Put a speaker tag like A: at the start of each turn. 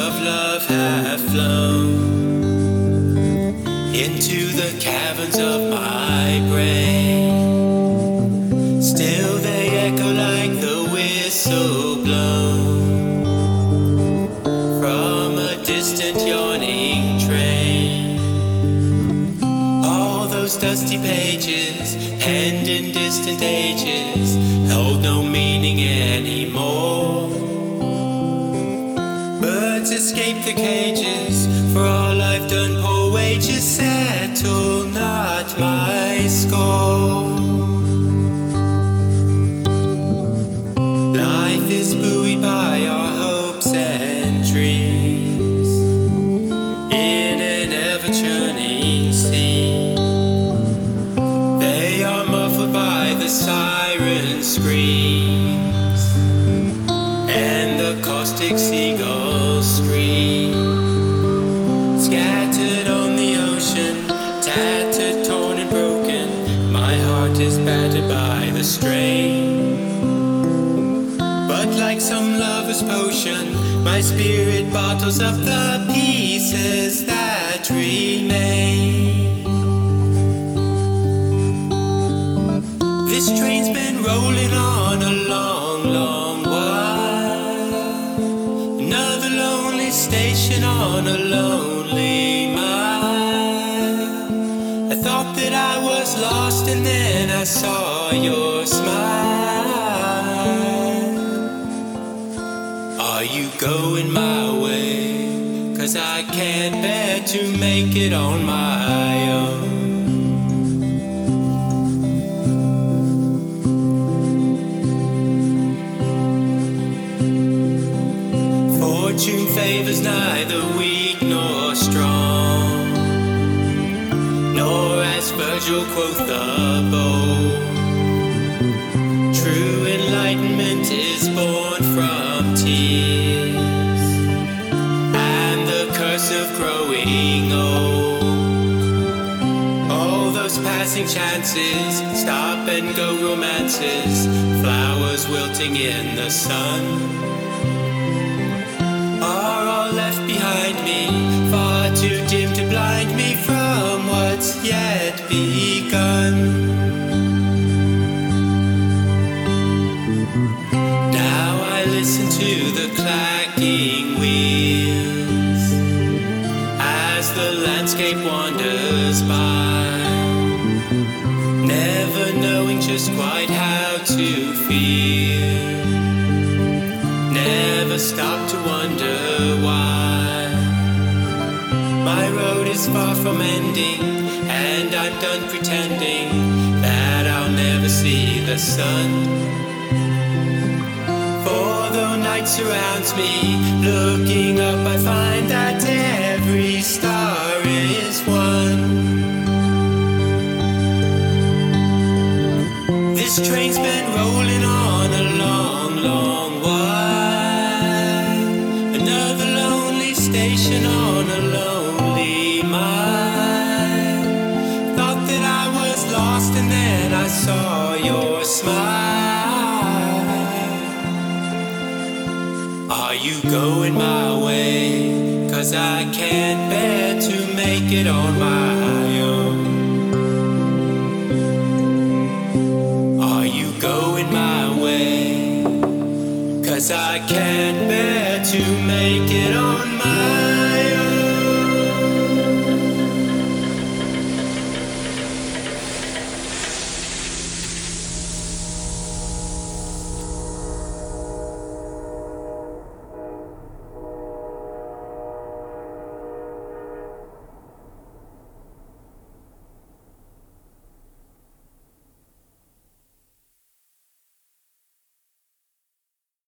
A: of love have flown into the caverns of my brain. Still they echo like the whistle blown from a distant yawning train. All those dusty pages, penned in distant ages, hold no meaning anymore. Birds escape the cages, for all I've done poor wages settle not my score. Life is buoyed by our hopes and dreams in an ever-churning sea. They are muffled by the siren screams and the caustic seagulls scream. Scattered on the ocean, tattered, torn and broken, my heart is battered by the strain. But like some lover's potion, my spirit bottles up the pieces that remain. This train's been rolling on a long, long while. Another lonely station on a lonely mile. I thought that I was lost and then I saw your smile. Are you going my way? 'Cause I can't bear to make it on my own. Fortune favors neither weak nor strong, nor as Virgil quoth the bold. True enlightenment is born from tears and the curse of growing old. All those passing chances, stop and go romances, flowers wilting in the sun, are all left behind me, far too dim to blind me from what's yet begun. Now I listen to the clacking wheels as the landscape wanders by, never knowing just quite how to feel. Never stop to wonder why. My road is far from ending, and I'm done pretending that I'll never see the sun. For though night surrounds me, looking up I find that every star is one. This train's been rolling on a long, long while. Another lonely station on a lonely mile. Thought that I was lost and then I saw your smile. Are you going my way? 'Cause I can't bear to make it on my own. Are you going my way? 'Cause I can't bear to make it on